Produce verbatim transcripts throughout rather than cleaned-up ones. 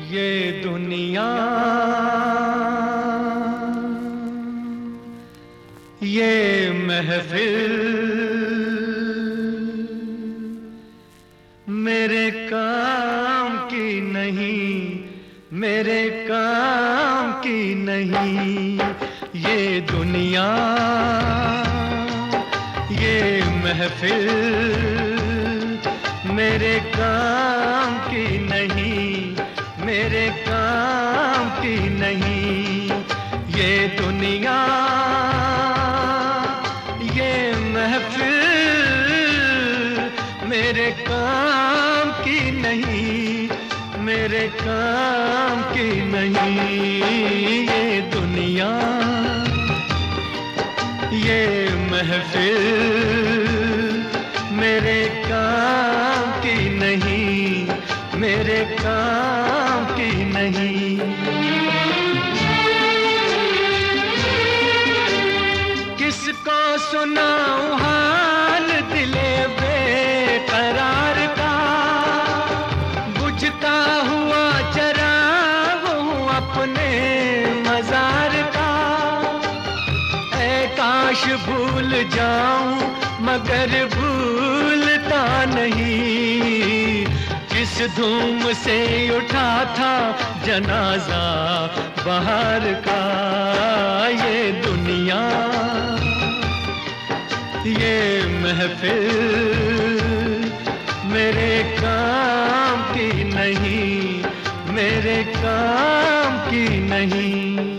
ये दुनिया ये महफिल मेरे काम की नहीं, मेरे काम की नहीं। ये दुनिया ये महफिल मेरे काम की नहीं, मेरे काम की नहीं। ये दुनिया ये महफिल मेरे काम की नहीं, मेरे काम की नहीं। ये दुनिया ये महफिल मेरे काम की नहीं, मेरे काम की नहीं। किसको सुनाऊं हाल दिले बेकरार का, बुझता हुआ चराग हूँ अपने मजार का। ऐ काश भूल जाऊं मगर भूलता नहीं, किस धूम से उठा था जनाजा बाहर का। ये दुनिया ये महफिल मेरे काम की नहीं, मेरे काम की नहीं।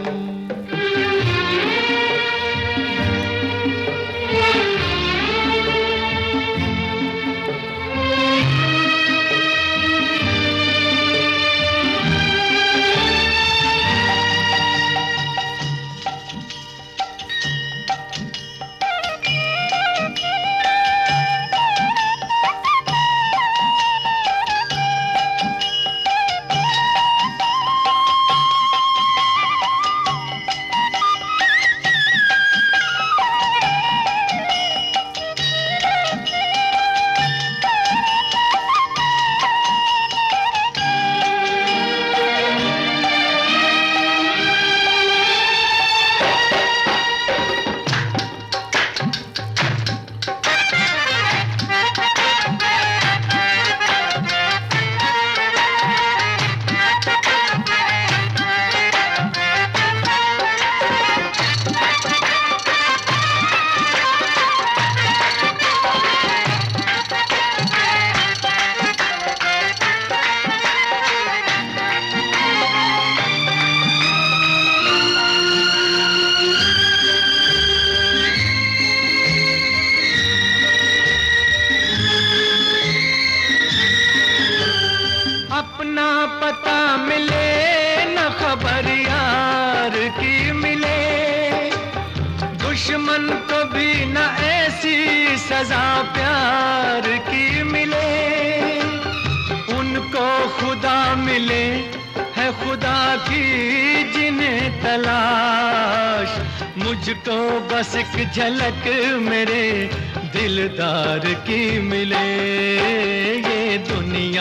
अपना पता मिले न खबर यार की मिले, दुश्मन को भी न ऐसी सजा प्यार की मिले। उनको खुदा मिले है खुदा की जिन्हें तलाश, मुझको बस एक झलक मेरे दिलदार की मिले। ये दुनिया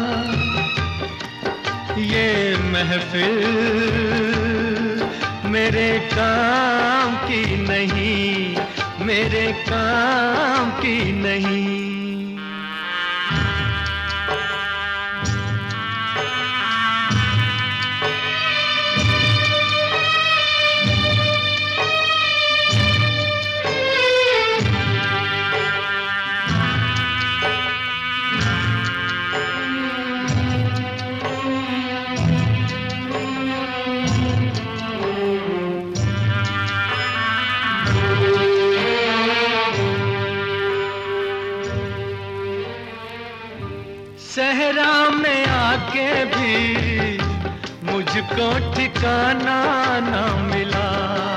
ये महफिल मेरे काम की नहीं, मेरे काम की नहीं। सहरा में आके भी मुझको ठिकाना ना मिला,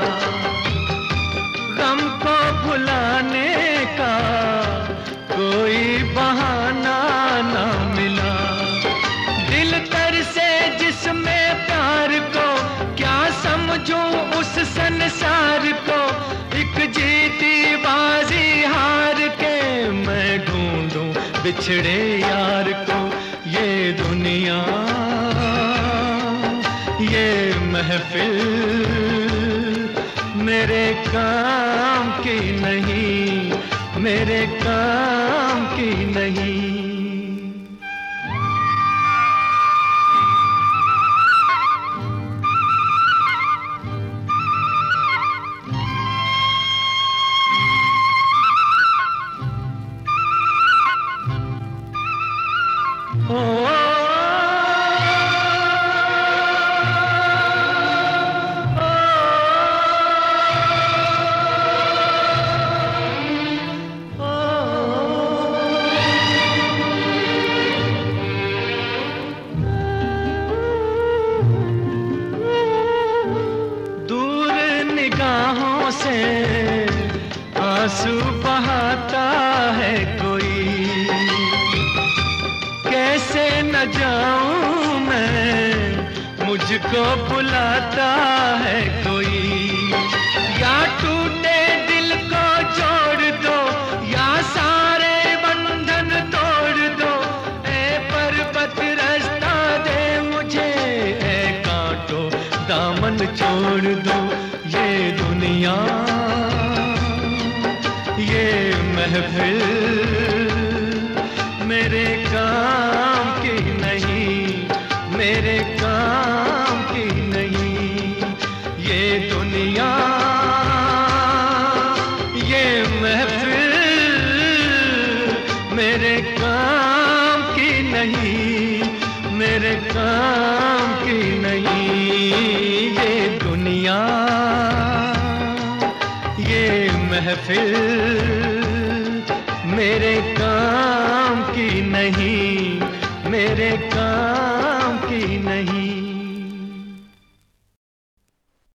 गम को भुलाने का कोई बहाना ना मिला। दिल तर से जिसमें प्यार को क्या समझूं उस संसार को, एक जीती बाजी हार के मैं ढूंढूं बिछड़े यार को। ये दुनिया महफिल मेरे काम की नहीं, मेरे काम की नहीं। ओ निगाहों से आंसू बहाता है कोई, कैसे न जाऊं मैं, मुझको बुलाता है कोई। या टूटे दिल को जोड़ दो, या सारे बंधन तोड़ दो, ए पर्वत रास्ता दे मुझे, ए कांटो दामन छोड़ दो। ये दुनिया ये महफिल मेरे काम की नहीं, मेरे काम की नहीं। ये दुनिया ये महफिल मेरे काम की नहीं, मेरे काम की नहीं। ये दुनिया ये महफिल मेरे काम की नहीं, मेरे काम